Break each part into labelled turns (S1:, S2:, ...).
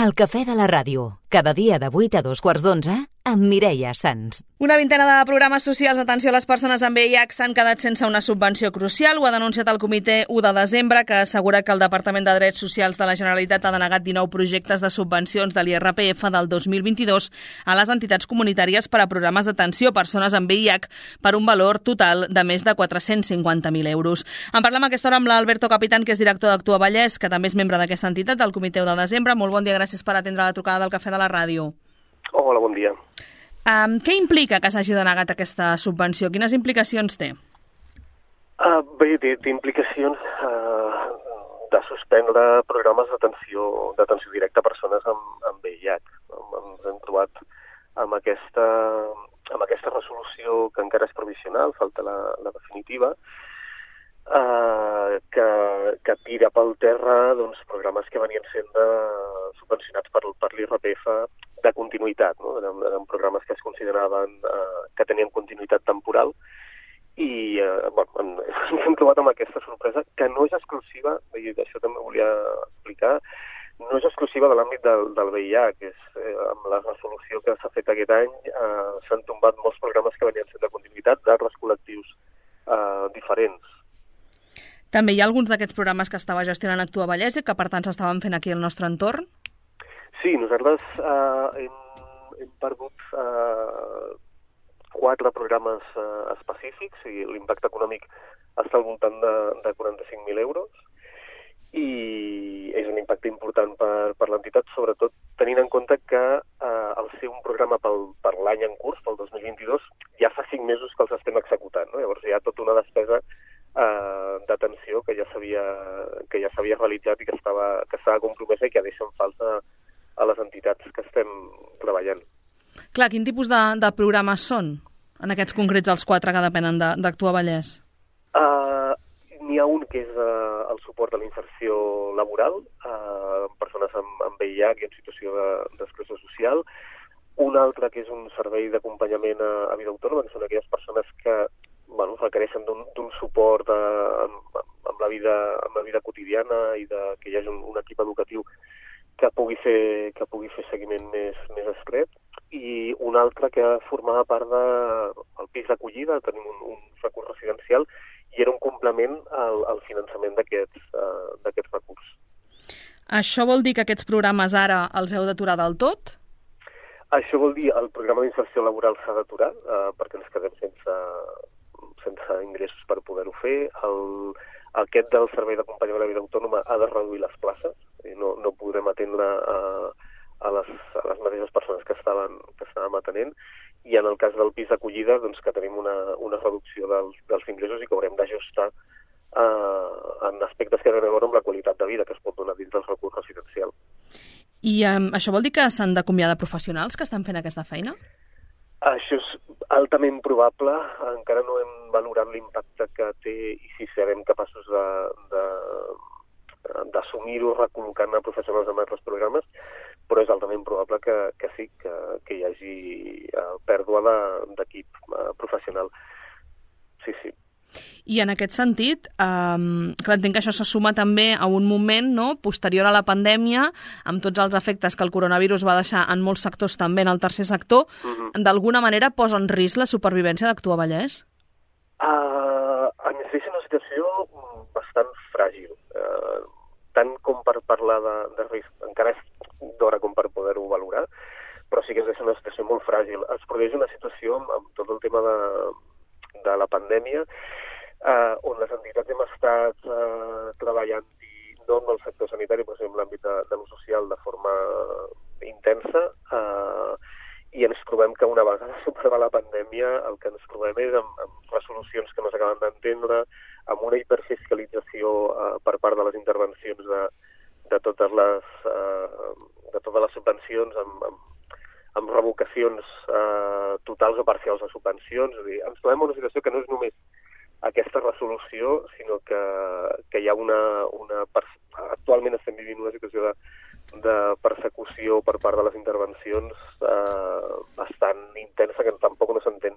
S1: El cafè de la ràdio, cada dia de 8 a 2:15, amb Mireia Sans.
S2: Una vintena de programes socials d'atenció a les persones amb VIH s'han quedat sense una subvenció crucial. Ho ha denunciat el comitè 1 de desembre, que assegura que el Departament de Drets Socials de la Generalitat ha denegat 19 projectes de subvencions de l'IRPF del 2022 a les entitats comunitàries per a programes d'atenció a persones amb VIH per un valor total de més de 450.000 euros. En parlem a aquesta hora amb l'Alberto Capitán, que és director d'Actua Vallès, que també és membre d'aquesta entitat, del comitè 1 de desembre. Molt bon dia, gràcies per atendre la trucada del cafè de la ràdio.
S3: Hola, bon dia.
S2: Què implica que s'hagi denegat aquesta subvenció? Quines implicacions té?
S3: Bé, té implicacions de suspendre programes d'atenció directa a persones amb VIH. Ens hem trobat amb aquesta resolució, que encara és provisional, falta la definitiva, que tira pel terra programes que venien sent subvencionats per l'IRPF de continuïtat, no? Eren programes que es consideraven que tenien continuïtat temporal i ens hem trobat amb aquesta sorpresa, que no és exclusiva, i això també volia explicar, no és exclusiva de l'àmbit del VIH. Amb la resolució que s'ha fet aquest any s'han tombat molts programes que venien sent de continuïtat d'altres col·lectius diferents.
S2: També hi ha alguns d'aquests programes que estava gestionant Actua Vallès i que, per tant, s'estaven fent aquí al nostre entorn?
S3: Sí, nosaltres hem perdut 4 programes específics i l'impacte econòmic està al voltant de 45.000 euros i és un impacte important per l'entitat, sobretot tenint en compte que al ser un programa per l'any en curs, pel 2022, ja fa 5 mesos que els estem executant, no? Llavors hi ha tota una despesa d'atenció que ja s'havia realitzat i que estava compromesa i que deixa en falta a les entitats que estem treballant.
S2: Clar, quin tipus de programes són, en aquests concrets els 4 que depenen d'Actua Vallès?
S3: N'hi ha un que és el suport a la inserció laboral, persones amb VIH i en situació d'exclusió social. Un altre que és un servei d'acompanyament a vida autònoma, que són aquelles persones que requereixen d'un suport amb la vida quotidiana i que hi hagi un equip educatiu que pugui fer seguiment més estret, i un altre que formava part del pis d'acollida. Tenim un recurs residencial i era un complement al finançament d'aquests recursos.
S2: Això vol dir que aquests programes ara els heu d'aturar del tot?
S3: Això vol dir que el programa d'inserció laboral s'ha d'aturar perquè ens quedem sense ingressos per poder-ho fer. Aquest del servei d'acompanyament a la vida autònoma ha de reduir les places, no podrem atendre a les mateixes persones que estàvem atenent, i en el cas del pis d'acollida que tenim una reducció dels ingressos i que haurem d'ajustar en aspectes que tenen a veure amb la qualitat de vida que es pot donar dins del recurs residencial.
S2: I això vol dir que s'han d'acomiadar professionals que estan fent aquesta feina?
S3: Això és altament probable, encara no hem valorat l'impacte que té i si serem capaços d'assumir-ho recol·locant a professionals en altres programes, però és altament probable que sí, que hi hagi pèrdua d'equip professional. Sí.
S2: I en aquest sentit, entenc que això se suma també a un moment posterior a la pandèmia, amb tots els efectes que el coronavirus va deixar en molts sectors, també en el tercer sector, d'alguna manera posa en risc la supervivència d'Actua Vallès?
S3: Ens deixa una situació bastant fràgil, tant com per parlar de risc, encara és d'hora com per poder-ho valorar, però sí que ens deixa una situació molt fràgil. Es produeix una situació amb tot el tema de la pandèmia, on les entitats hem estat treballant, i no en el sector sanitari, però en l'àmbit de lo social, de forma intensa, i ens trobem que una vegada superada la pandèmia el que ens trobem és amb resolucions que no s'acaben d'entendre, amb una hiperfiscalització per part de les intervencions de totes les subvencions, amb revocacions totals o parcials de subvencions. És a dir, ens trobem en una situació que no és només aquesta resolució, sinó que hi ha actualment estem vivint una situació de persecució per part de les intervencions bastant intensa, que tampoc no s'entén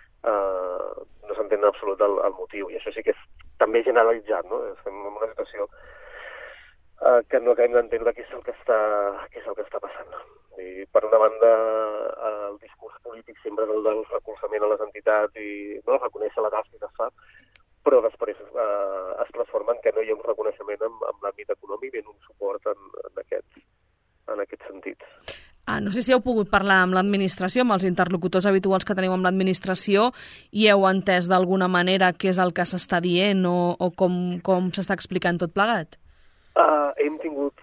S3: en absolut el motiu. I això sí que és també generalitzat, no? Estem en una situació que no acabem d'entendre què és el que està passant. I, per una banda, el discurs polític sempre és el del recolzament a les entitats i no reconèixer la tasca que es fa, però després es transforma en que no hi ha un reconeixement en l'àmbit econòmic i en un suport en aquest sentit.
S2: No sé si heu pogut parlar amb l'administració, amb els interlocutors habituals que teniu amb l'administració, i heu entès d'alguna manera què és el que s'està dient o com s'està explicant tot plegat?
S3: Hem tingut...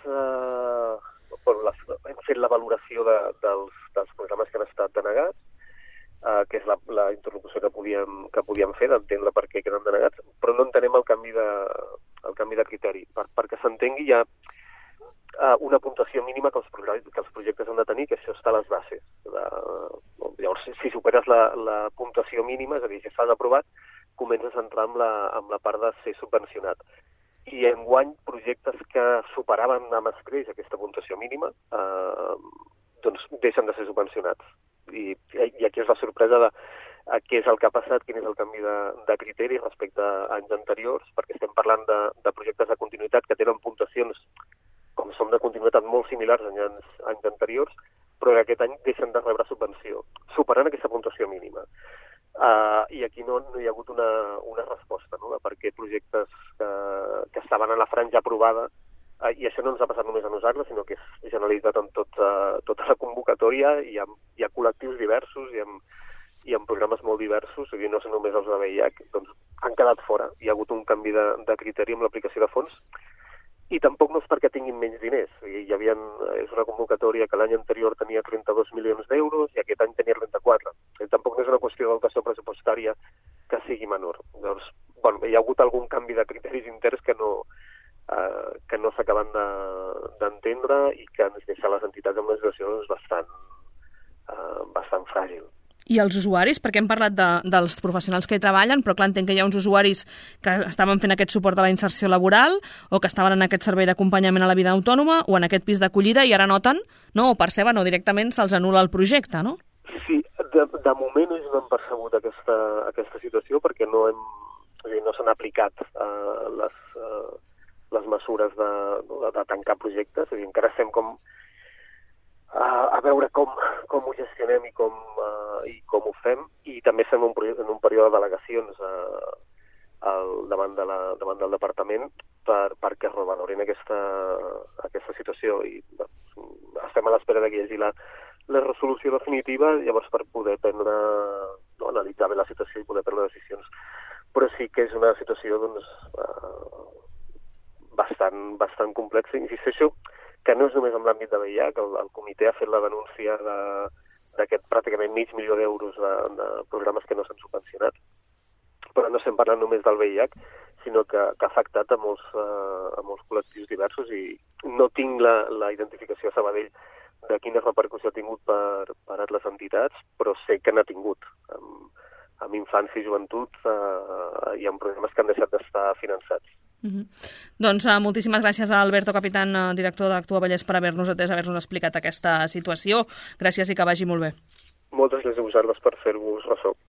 S3: hem fet la valoració dels programes que han estat denegats, que és la interlocució que podíem fer, d'entendre per què queden denegats, però no entenem el canvi de criteri. Perquè s'entengui, hi ha una puntuació mínima que els projectes han de tenir, que això està a les bases. Llavors, si superes la puntuació mínima, és a dir, si estàs aprovat, comences a entrar amb la part de ser subvencionat. I enguany, projectes que superaven amb escreix aquesta puntuació mínima, doncs deixen de ser subvencionats. I aquí és la sorpresa de què és el que ha passat, quin és el canvi de criteri respecte a anys anteriors, perquè estem parlant de projectes de continuïtat que tenen puntuacions com són de continuïtat molt similars a anys anteriors, però que aquest any deixen de rebre subvenció, superant aquesta puntuació mínima. I aquí no hi ha hagut una resposta, no?, de per què projectes que estaven a la franja aprovada, i això no ens ha passat només a nosaltres, sinó que és generalitzat en tota la convocatòria, hi ha col·lectius diversos i en programes molt diversos, és a dir, no són només els de VIH, doncs han quedat fora. Hi ha hagut un canvi de criteri amb l'aplicació de fons, i tampoc no és perquè tinguin menys diners. És una convocatòria que l'any anterior tenia 32 milions d'euros i aquest any tenia 34. Tampoc no és una qüestió de dotació pressupostària que sigui menor. Llavors, hi ha hagut algun canvi de criteris interns que no s'acaben d'entendre i que ens deixa les entitats en una situació bastant fràgil.
S2: I els usuaris? Perquè hem parlat dels professionals que hi treballen, però clar, entenc que hi ha uns usuaris que estaven fent aquest suport a la inserció laboral o que estaven en aquest servei d'acompanyament a la vida autònoma o en aquest pis d'acollida i ara noten, o perceben o directament se'ls anul·la el projecte, no?
S3: Sí, de moment ells no han percebut aquesta situació perquè no s'han aplicat les mesures de tancar projectes, és a dir, encara estem com a veure com ho gestionem i com ho fem, i també estem en un període de delegacions davant del departament perquè es revalorin aquesta situació, i estem a l'espera que hi hagi la resolució definitiva, llavors per poder analitzar bé la situació i poder prendre decisions. Però sí que és una situació bastant complexa. Insisteixo que no és només en l'àmbit de VIH, que el comitè ha fet la denúncia d'aquest pràcticament $500.000 de programes que no s'han subvencionat, però no estem parlant només del VIH, sinó que ha afectat a molts col·lectius diversos, i no tinc la identificació a Sabadell de quina repercussió ha tingut per les entitats, però sé que n'ha tingut amb infància i joventut i amb programes que han deixat d'estar finançats.
S2: Doncs moltíssimes gràcies a Alberto Capitán, director d'Actua Vallès, per haver-nos atès, haver-nos explicat aquesta situació. Gràcies i que vagi molt bé.
S3: Moltes gràcies a vosaltres per fer-vos ressò.